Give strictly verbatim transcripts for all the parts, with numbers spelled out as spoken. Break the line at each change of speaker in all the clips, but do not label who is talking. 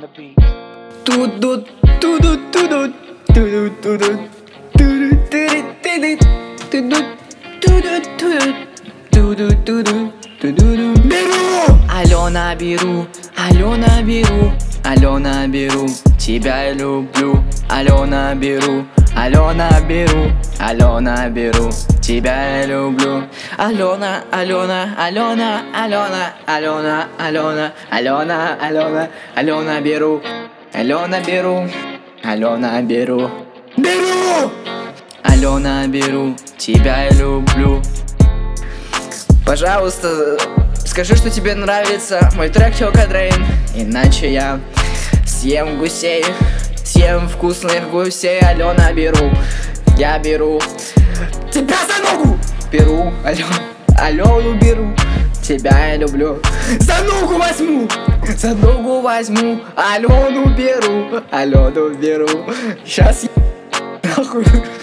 Туду, туду, туду, туду, туду, туду, туду, туду, туду, туду, туду, туду, туду. Беру! Алена, беру, Алена, беру, Алена, беру, тебя я люблю. Алена, беру, Алена, беру, Алена, беру, тебя я люблю. Алена, Алена, Алена, Алена, Алена, Алена, Алена, Алена, Алена, беру, Алена, беру, Алена, беру, беру! Алена, беру, тебя я люблю. Пожалуйста, скажи, что тебе нравится мой трек Чока Дрейн, иначе я съем гусей, съем вкусных гусей. Алена, беру, я беру тебя за ногу, беру, Алену, Алену беру, тебя я люблю. За ногу возьму, за ногу возьму, Алену беру, Алену беру. Сейчас я нахуй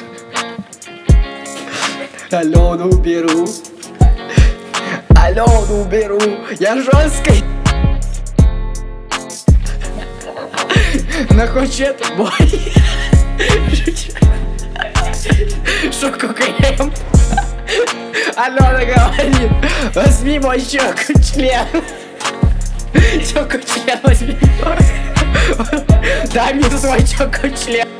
Алену беру, Алену беру, я жесткий. Нахочет бой. Шоку крем. Алена говорит: возьми мой щеку член. Щеку член возьми. Дай мне свой щеку член.